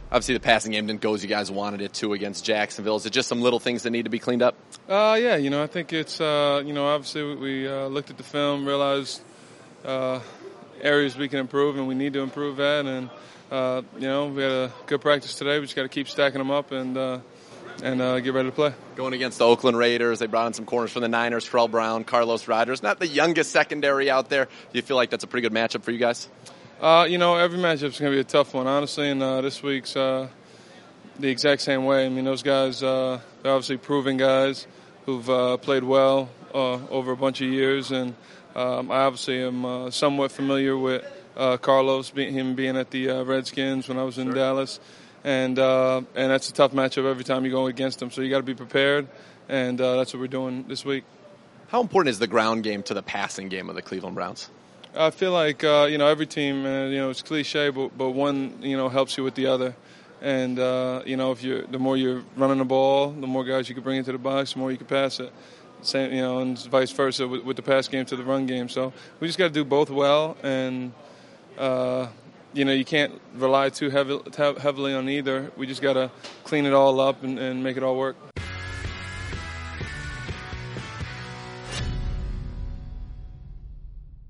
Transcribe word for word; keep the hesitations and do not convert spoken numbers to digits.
Obviously, the passing game didn't go as you guys wanted it to against Jacksonville. Is it just some little things that need to be cleaned up? Uh, yeah, you know, I think it's, uh, you know, obviously we uh, looked at the film, realized uh, areas we can improve and we need to improve at. And, uh, you know, we had a good practice today. We just got to keep stacking them up and uh, and uh, get ready to play. Going against the Oakland Raiders, they brought in some corners from the Niners, Terrell Brown, Carlos Rogers. Not the youngest secondary out there. Do you feel like that's a pretty good matchup for you guys? Uh, you know, every matchup is going to be a tough one, honestly, and uh, this week's uh, the exact same way. I mean, those guys, uh, they're obviously proven guys who've uh, played well uh, over a bunch of years, and um, I obviously am uh, somewhat familiar with uh, Carlos, be- him being at the uh, Redskins when I was in sure. Dallas, and uh, and that's a tough matchup every time you go against them, so you got to be prepared, and uh, that's what we're doing this week. How important is the ground game to the passing game of the Cleveland Browns? I feel like, uh, you know, every team, uh, you know, it's cliche, but, but one, you know, helps you with the other. And, uh, you know, if you the more you're running the ball, the more guys you can bring into the box, the more you can pass it. Same, you know, and vice versa with, with the pass game to the run game. So we just got to do both well. And, uh, you know, you can't rely too heavy, heavily on either. We just got to clean it all up and, and make it all work.